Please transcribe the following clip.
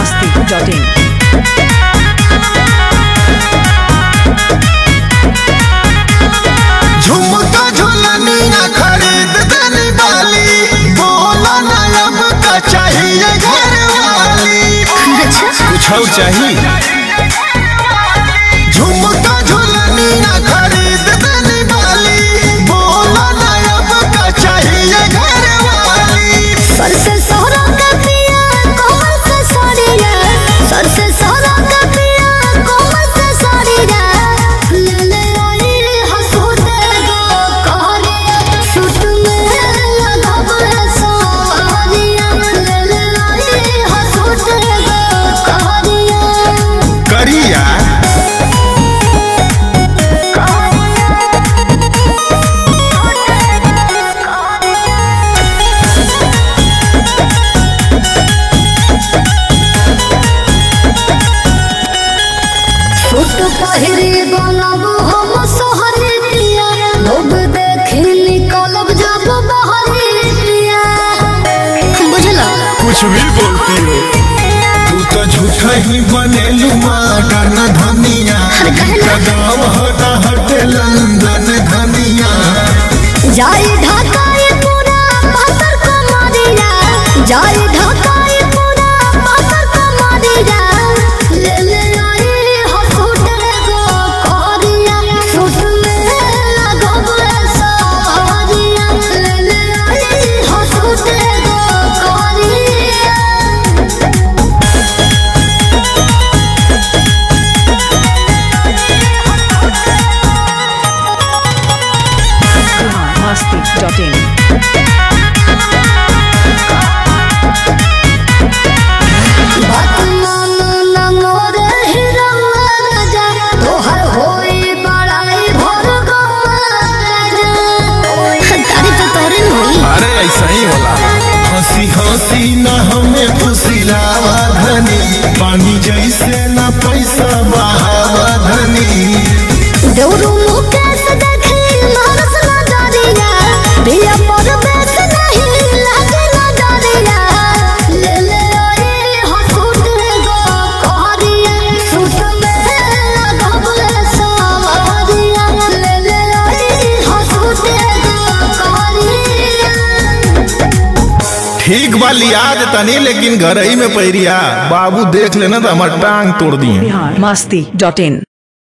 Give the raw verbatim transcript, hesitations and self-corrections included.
मस्ती dot इन। झुमका झुलनिया खरीद देनी वाली, बोला ना अब का चाहिए घर वाली। कुछ और चाहिए? झुमका झुलनिया खरीद देनी वाली, बोला ना अब का चाहिए घर वाली। सर से सोहरा का पिया कोमल से साड़िया, सर से सोहरा का पिया कोमल से साड़िया, ले ले आई हंसते गो कहरिया, सूट में लगब साड़िया, ले ले आई हंसते गो कहरिया करिया पहिरी बनब हम सोहरी पिया, लोग देखी निकलब जब बहरी पिया। बुझला कुछ भी बोलती हो तू तो झूठा ही बनेलू मॉडर्न धनिया। कदम हटा हटे लंदन धनिया। जाई ढाकाई पूरा पातर को मारिया, जाई ढाकाई पूरा पातर को मारिया, ले ले आई हंसते गो कहरिया, सूट में लगब साड़िया, ले ले आई हंसते गो कहरिया। Masti dot in. अरे ऐसा ही होला, हंसी हंसी ना हमें फुसिलावा धनी, पानी जैसे ना पैसा बहावा धनी। देवरू मुकेश देखी मानस न डरिया, पिया पर बेस नहीं लागे न डरिया, ले ले आई हंसते गो कहरिया, सूट में लगब साड़िया, ले ले आई हंसते गो कहरिया। ठीक बा लिया तनी, लेकिन घर ही में पैरिया बाबू देख लेना तो हमार टांग तोड़ दिए। मस्ती डॉट इन।